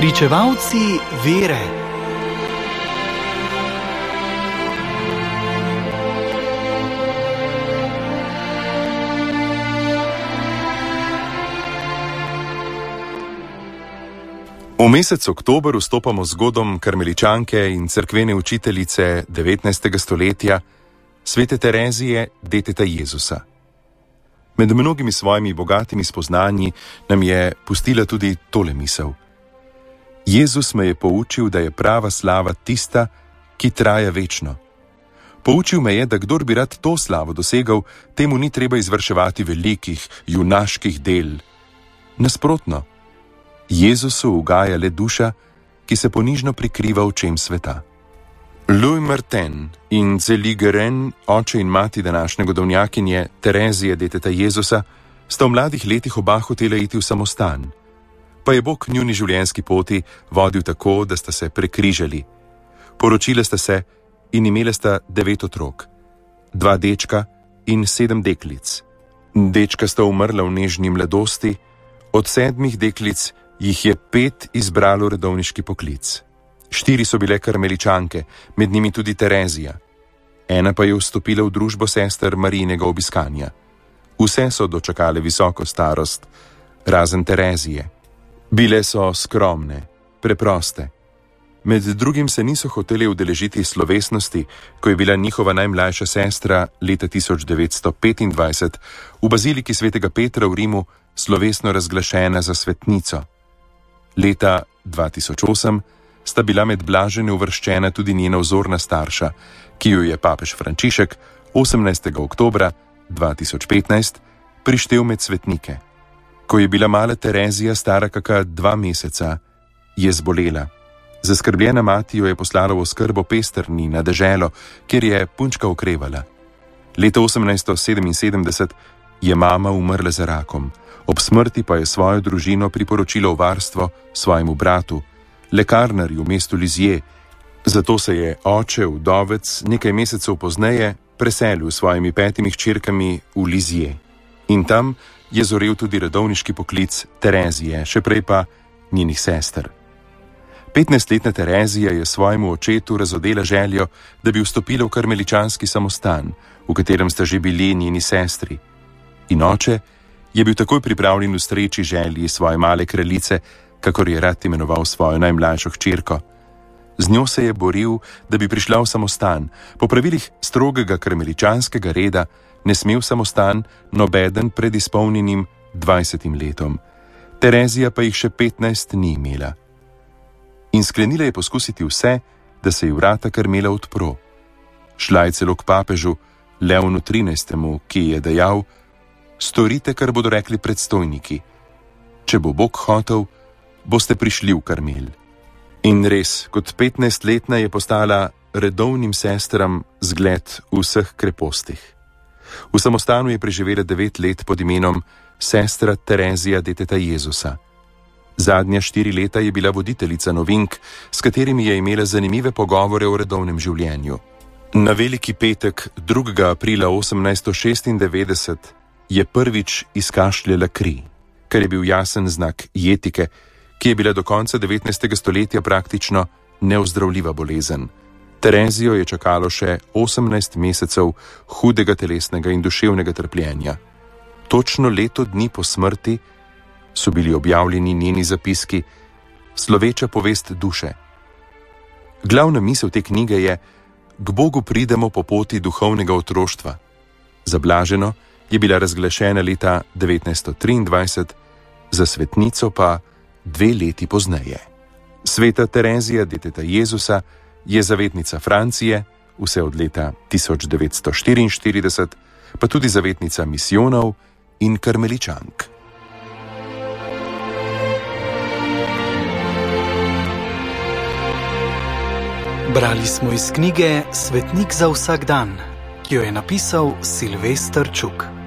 Pričevalci vere. V mesec oktober vstopamo z godom karmeličanke in cerkvene učiteljice 19. stoletja, svete Terezije, deteta Jezusa. Med mnogimi svojimi bogatimi spoznanji nam je pustila tudi tole misel. Jezus me je poučil, da je prava slava tista, ki traja večno. Poučil me je, da kdor bi rad to slavo dosegal, temu ni treba izvrševati velikih, junaških del. Nasprotno, Jezusu ugaja le duša, ki se ponižno prikriva očem sveta. Louis Martin in Zélie Guérin, oče in mati današnje godovnjakinje Terezije, deteta Jezusa, sta v mladih letih oba hotela iti v samostan. Pa je Bog njuni življenjski poti vodil tako, da sta se prekrižali. Poročile sta se in imele sta 9 otrok, 2 dečka in 7 deklic. Dečka sta umrla v nežni mladosti, od 7 deklic jih je 5 izbralo redovniški poklic. 4 so bile karmeličanke, med njimi tudi Terezija. 1 pa je vstopila v družbo sester Marijinega obiskanja. Vse so dočakale visoko starost, razen Terezije. Bile so skromne, preproste. Med drugim se niso hoteli udeležiti slovesnosti, ko je bila njihova najmlajša sestra leta 1925 v baziliki svetega Petra v Rimu slovesno razglašena za svetnico. Leta 2008 sta bila med blažene uvrščena tudi njena vzorna starša, ki jo je papež Frančišek 18. oktobra 2015 prištel med svetnike. Ko je bila mala Terezija stara kaka 2 meseca, je zbolela. Zaskrbljena mati jo je poslala v oskrbo Pesterni na deželo, kjer je punčka okrevala. Leta 1877 je mama umrla za rakom, ob smrti pa je svojo družino priporočila v varstvo svojemu bratu, lekarnarju v mestu Lisieux. Zato se je oče, vdovec, nekaj mesecev pozneje preselil s svojimi 5 hčerkami v Lisieux. In tam je zorel tudi redovniški poklic Terezije, še prej pa njenih sester. 15-letna Terezija je svojemu očetu razodela željo, da bi vstopila v karmeličanski samostan, v katerem sta že bili njeni sestri. In oče je bil takoj pripravljen ustreči želji svoje male kraljice, kakor je rad imenoval svojo najmlajšo hčerko. Z njo se je boril, da bi prišla v samostan. Po pravilih strogega karmeličanskega reda ne sme v samostan nobeden pred izpolnjenim 20 letom. Terezija pa jih še 15 ni imela. In sklenila je poskusiti vse, da se ji vrata Karmela odpro. Šla je celo k papežu Leonu XIII., ki je dejal: storite, kar bodo rekli predstojniki. Če bo Bog hotel, boste prišli v Karmel. In res, kot 15-letna je postala redovnim sestram zgled v vseh krepostih. V samostanu je preživela 9 let pod imenom sestra Terezija, deteta Jezusa. Zadnja 4 leta je bila voditeljica novink, s katerimi je imela zanimive pogovore o redovnem življenju. Na veliki petek 2. aprila 1896 je prvič izkašljala kri, kar je bil jasen znak jetike, ki je bila do konca 19. stoletja praktično neozdravljiva bolezen. Terezijo je čakalo še 18 mesecev hudega telesnega in duševnega trpljenja. Točno leto dni po smrti so bili objavljeni njeni zapiski, sloveča povest duše. Glavna misel te knjige je: k Bogu pridemo po poti duhovnega otroštva. Za blaženo je bila razglašena leta 1923, za svetnico pa 2 leti pozneje. Sveta Terezija, deteta Jezusa, je zavetnica Francije, vse od leta 1944, pa tudi zavetnica misijonov in karmeličank. Brali smo iz knjige Svetnik za vsak dan, ki jo je napisal Silvester Čuk.